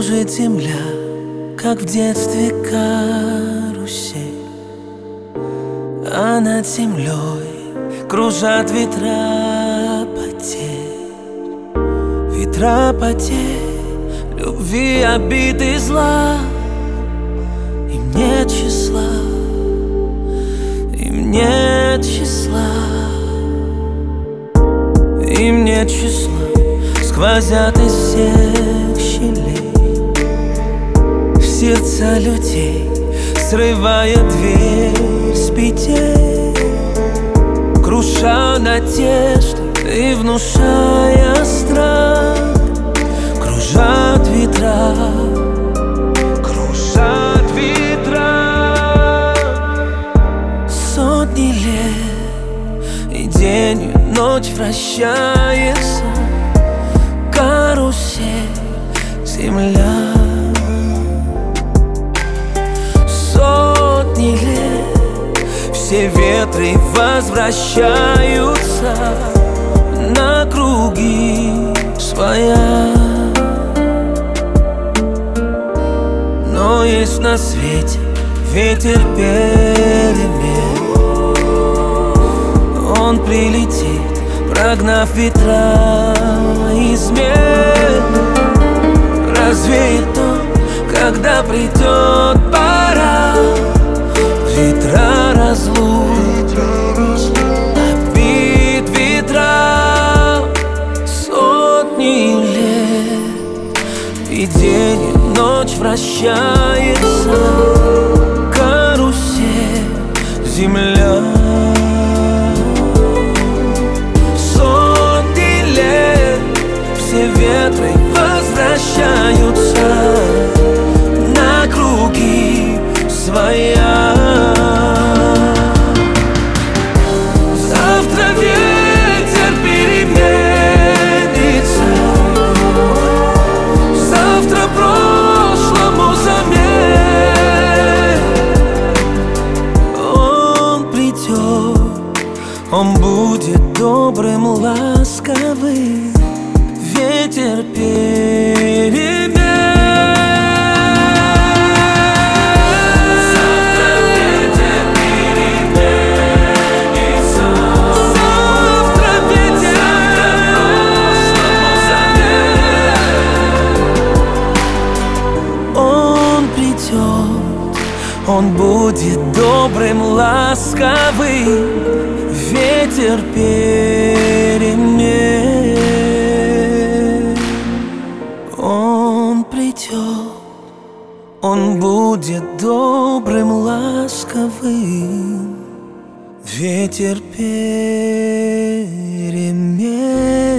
кружит земля, как в детстве карусель, а над землей кружат ветра потерь. Ветра потерь, любви, обид и зла. Им нет числа, им нет числа, им нет числа. Сквозят из всех щелей в сердца людей, срывая дверь с петель, круша надежды и внушая страх. Кружат ветра, кружат ветра. Сотни лет, и день, и ночь вращается карусель, земля. Сотни лет, все ветры возвращаются на круги своя. Но есть на свете ветер перемен. Он прилетит, прогнав ветра измен. Развеет он, когда придет пора. Ветра разлук, обид ветра. Сотни лет, и день, и ночь вращается карусель, земля. Ветры возвращаются на круги своя. Завтра ветер переменится, завтра прошлому замен. Он придет, он будет добрым, ласковым. Ветер перемен. Завтра ветер переменится, завтра ветер прошлому замен. Он придет, он будет добрым, ласковым. Ветер перемен. Он придет, он будет добрым, ласковым. Ветер перемен.